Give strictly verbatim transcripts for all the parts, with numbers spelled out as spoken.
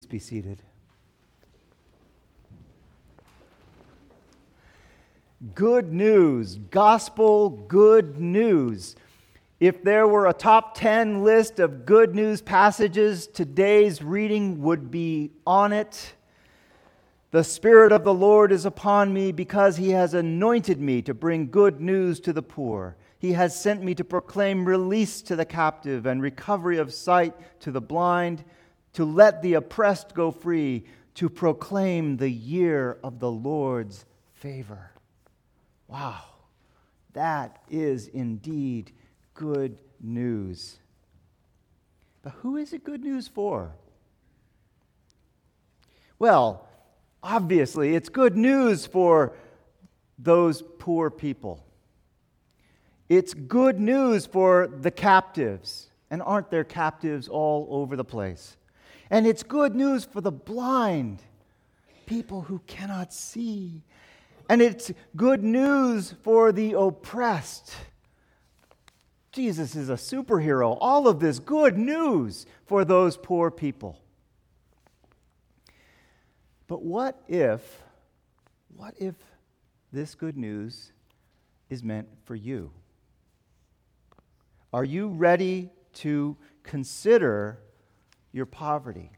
be seated. Good news, gospel good news. If there were a top ten list of good news passages, today's reading would be on it. The Spirit of the Lord is upon me because He has anointed me to bring good news to the poor. He has sent me to proclaim release to the captive and recovery of sight to the blind, to let the oppressed go free, to proclaim the year of the Lord's favor. Wow, that is indeed good news. But who is it good news for? Well, obviously, it's good news for those poor people. It's good news for the captives. And aren't there captives all over the place? And it's good news for the blind, people who cannot see. And it's good news for the oppressed. Jesus is a superhero. All of this good news for those poor people. But what if, what if this good news is meant for you? Are you ready to consider your poverty?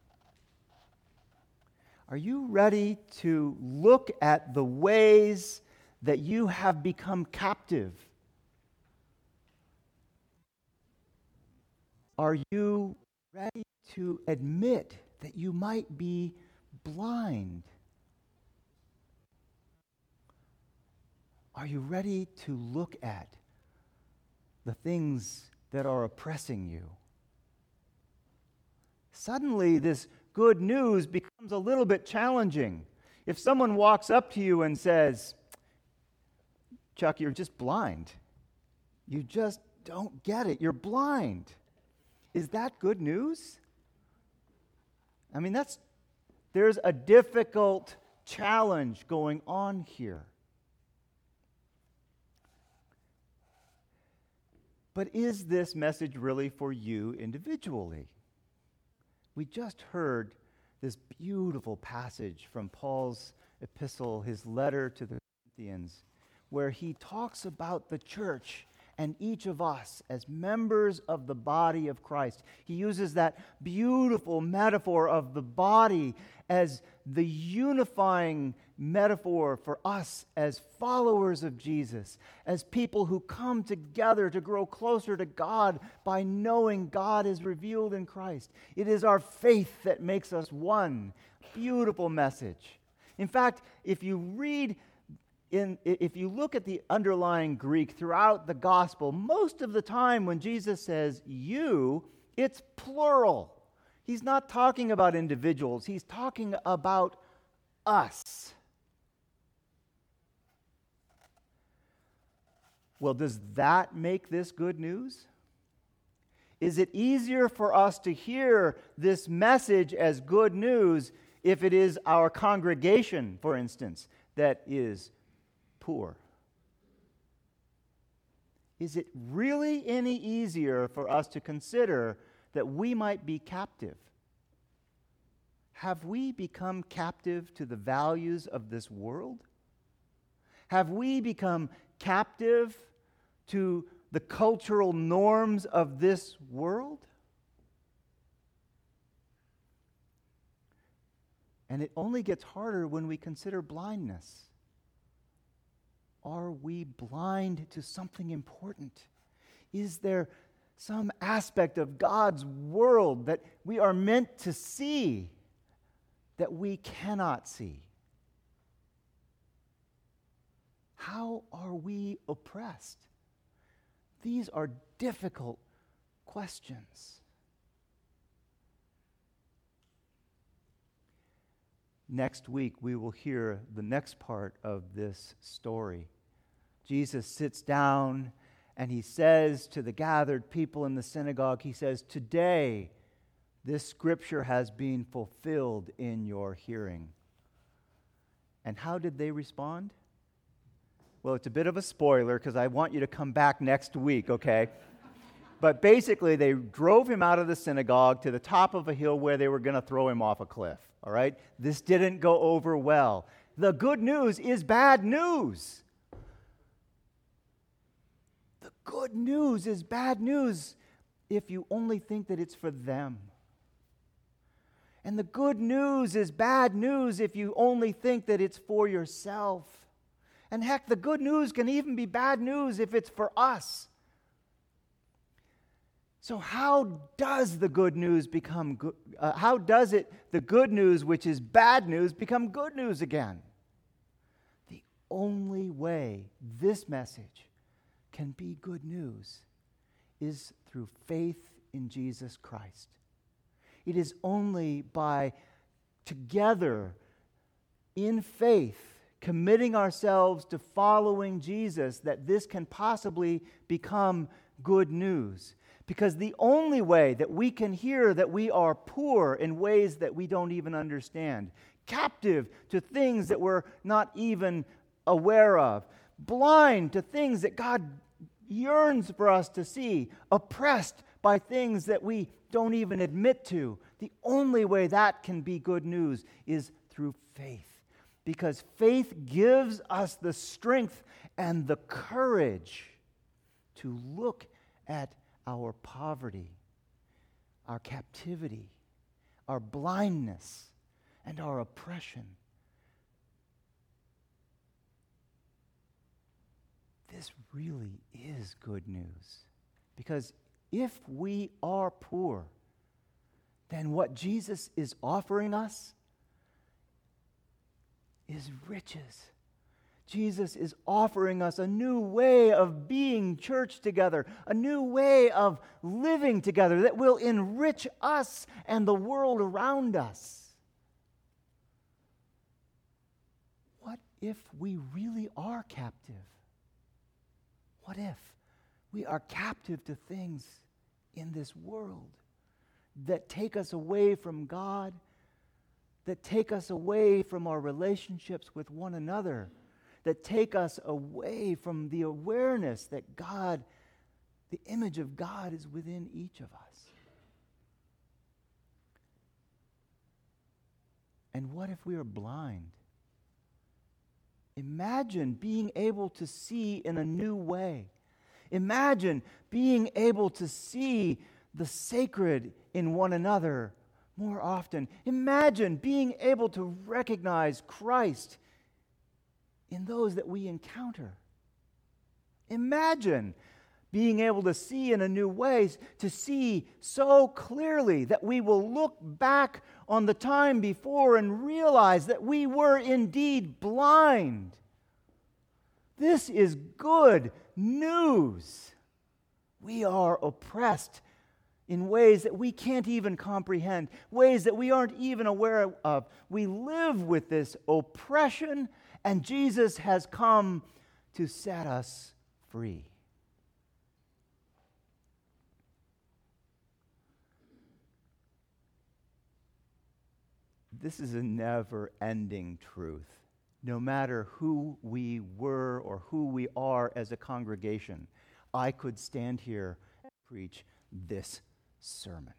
Are you ready to look at the ways that you have become captive? Are you ready to admit that you might be blind? Are you ready to look at the things that are oppressing you? Suddenly, this good news becomes a little bit challenging. If someone walks up to you and says, "Chuck, you're just blind. You just don't get it. You're blind." Is that good news? I mean, that's there's a difficult challenge going on here. But is this message really for you individually? We just heard this beautiful passage from Paul's epistle, his letter to the Corinthians, where he talks about the church and each of us as members of the body of Christ. He uses that beautiful metaphor of the body as the unifying metaphor for us as followers of Jesus, as people who come together to grow closer to God by knowing God is revealed in Christ. It is our faith that makes us one. Beautiful message. In fact, if you read In, if you look at the underlying Greek throughout the gospel, most of the time when Jesus says you, it's plural. He's not talking about individuals. He's talking about us. Well, does that make this good news? Is it easier for us to hear this message as good news if it is our congregation, for instance, that is poor? Is it really any easier for us to consider that we might be captive? Have we become captive to the values of this world? Have we become captive to the cultural norms of this world? And it only gets harder when we consider blindness. Are we blind to something important? Is there some aspect of God's world that we are meant to see that we cannot see? How are we oppressed? These are difficult questions. Next week, we will hear the next part of this story. Jesus sits down and he says to the gathered people in the synagogue, he says, "Today, this scripture has been fulfilled in your hearing." And how did they respond? Well, it's a bit of a spoiler because I want you to come back next week, okay? but basically they drove him out of the synagogue to the top of a hill where they were going to throw him off a cliff. All right? This didn't go over well. The good news is bad news. The good news is bad news if you only think that it's for them. And the good news is bad news if you only think that it's for yourself. And heck, the good news can even be bad news if it's for us. So how does the good news become good? Uh, how does it, the good news, which is bad news, become good news again? The only way this message can be good news is through faith in Jesus Christ. It is only by together in faith committing ourselves to following Jesus that this can possibly become good news. Because the only way that we can hear that we are poor in ways that we don't even understand, captive to things that we're not even aware of, blind to things that God yearns for us to see, oppressed by things that we don't even admit to, the only way that can be good news is through faith. Because faith gives us the strength and the courage to look at our poverty, our captivity, our blindness, and our oppression. This really is good news. Because if we are poor, then what Jesus is offering us is riches. Jesus is offering us a new way of being church together, a new way of living together that will enrich us and the world around us. What if we really are captive? What if we are captive to things in this world that take us away from God, that take us away from our relationships with one another, that take us away from the awareness that God, the image of God, is within each of us? And what if we are blind? Imagine being able to see in a new way. Imagine being able to see the sacred in one another more often. Imagine being able to recognize Christ in those that we encounter. Imagine being able to see in a new way, to see so clearly that we will look back on the time before and realize that we were indeed blind. This is good news. We are oppressed in ways that we can't even comprehend, ways that we aren't even aware of. We live with this oppression, and Jesus has come to set us free. This is a never-ending truth. No matter who we were or who we are as a congregation, I could stand here and preach this sermon.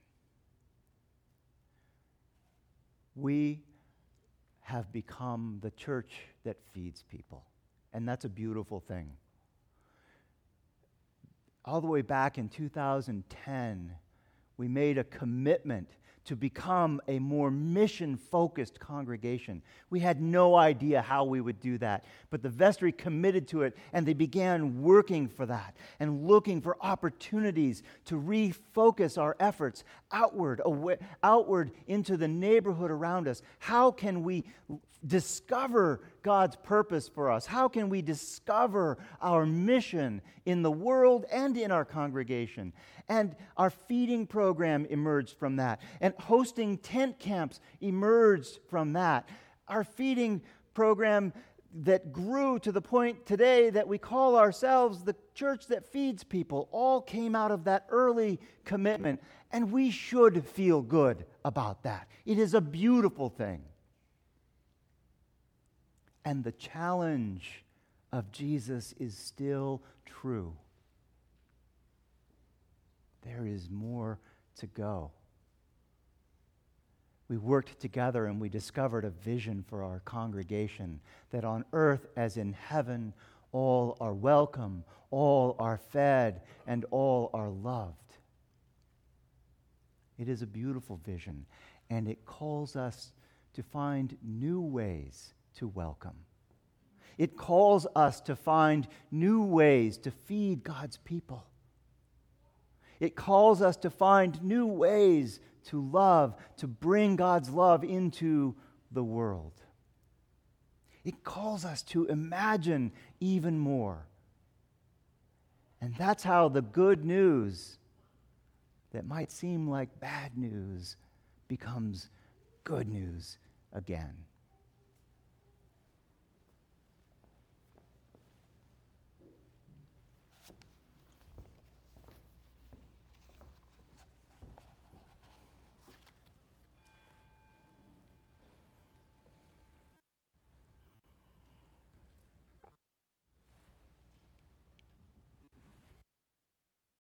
We have become the church that feeds people, and that's a beautiful thing. All the way back in two thousand ten, we made a commitment to become a more mission-focused congregation. We had no idea how we would do that, but the vestry committed to it, and they began working for that and looking for opportunities to refocus our efforts outward, away, outward into the neighborhood around us. How can we discover God's purpose for us? How can we discover our mission in the world and in our congregation? And our feeding program emerged from that. And hosting tent camps emerged from that. Our feeding program that grew to the point today that we call ourselves the church that feeds people all came out of that early commitment. And we should feel good about that. It is a beautiful thing. And the challenge of Jesus is still true. there is more to go. We worked together and we discovered a vision for our congregation, that on earth as in heaven, all are welcome, all are fed, and all are loved. It is a beautiful vision, and it calls us to find new ways to welcome. It calls us to find new ways to feed God's people. It calls us to find new ways to love, to bring God's love into the world. It calls us to imagine even more. And that's how the good news that might seem like bad news becomes good news again.